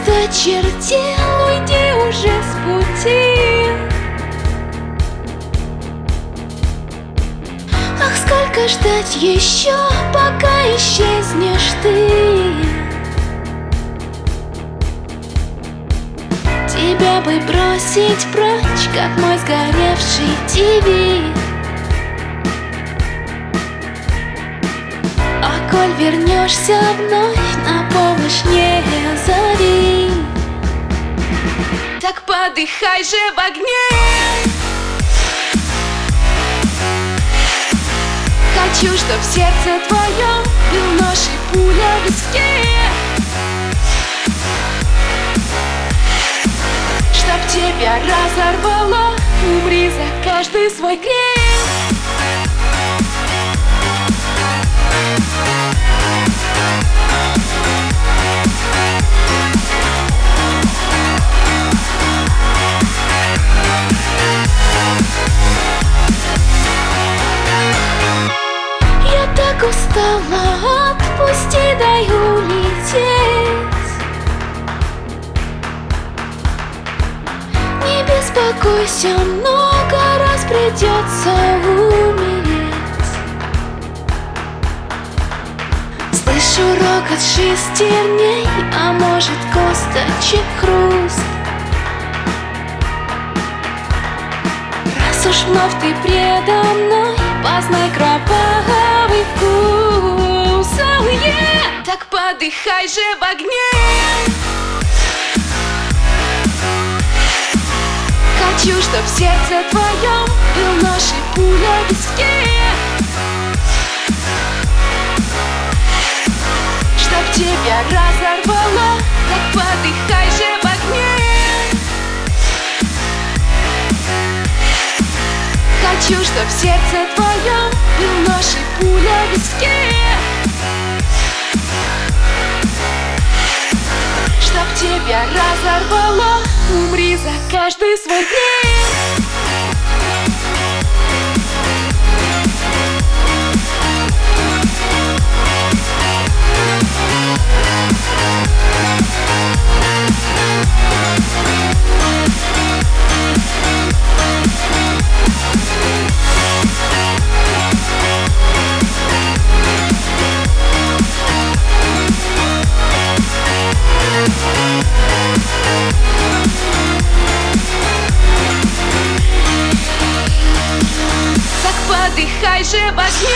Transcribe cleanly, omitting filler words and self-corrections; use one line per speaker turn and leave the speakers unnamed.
осточертел, уйди уже с пути. Ах, сколько ждать еще, пока исчезнешь ты. Тебя бы бросить прочь, как мой сгоревший ТВ. А коль вернешься вновь, на помощь не зови. Так подыхай же в огне. Хочу, чтоб в сердце твоем был нож и пуля в виске. Чтоб тебя разорвало, умри за каждый свой грех. Я так устала, отпусти, дай улететь. Не беспокойся, много раз придется умереть. Слышу рокот шестерней, а может косточек хруст. Раз уж вновь ты предо мной, познай кровавый вкус. Oh, yeah! Так подыхай же в огне. Хочу, чтоб в сердце твоем был нож и пуля в виске. Чтоб тебя разорвало, так подыхай же в огне. Хочу, чтоб в сердце твоем был нож и пуля в виске. Чтоб тебя разорвало, умри за каждый свой грех. Подыхай же в огне.